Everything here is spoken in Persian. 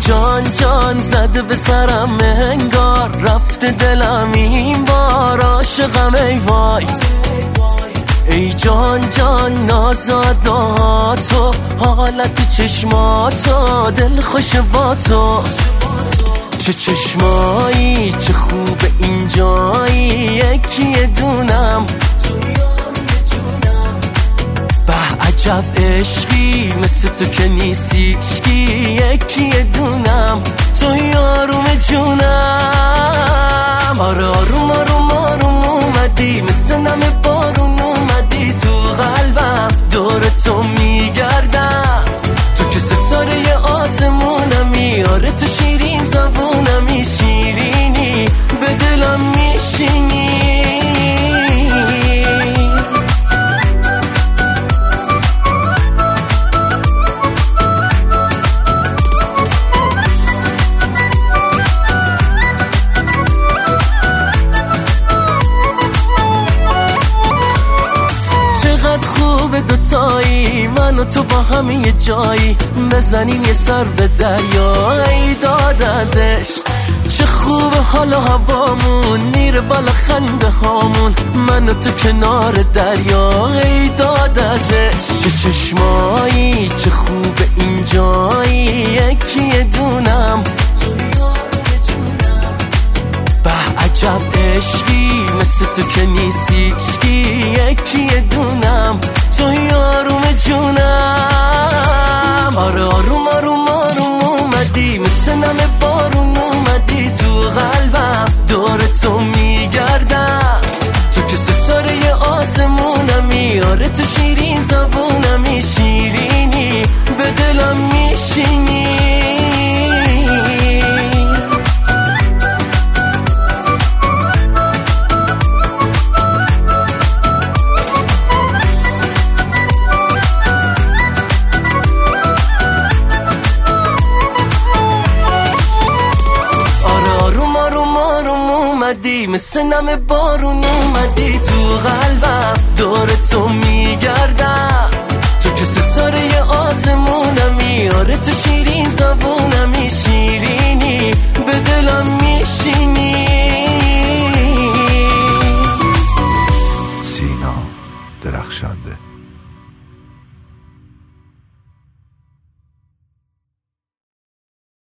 جان جان زده به سرم انگار رفته دلم این بار عاشقم ای وای. ای جان جان نازاداتو حالت چشماتو دل خوش با تو. چه چشمایی چه خوب اینجایی یکی دونم به عجب عشقی مثل تو که نیستیشکی یکی دونم تو یاروم جونم. آره آروم آروم آروم اومدی مثل نم بارون اومدی تو قلبم دور تو میگردم تو که ستاره آسمونمی. آره تو شیرین زبونمی شیرینی به دلم میشینی. خوب دوتایی من و تو با هم یه جایی بزنیم یه سر به دریا. ای داد از عشق چه خوب حال و هوامون میره بالا خنده هامون من و تو کنار دریا. ای داد از عشق چه چشمایی چه خوب اینجایی یکی دونم به عجب عشقی مثل تو که نیستیشکی یکی دونم تو یاروم جونم. آره آروم آروم آروم اومدی مثل نم بارون اومدی تو قلبم دور تو میگردم تو که ستاره آسمونمی. آره تو شیرین زبونمی شیرینی به دلم میشینی. مثل نم بارون اومدی تو قلبم دور تو میگردم تو که ستاره آسمونمی. آره تو شیرین زبونمی شیرینی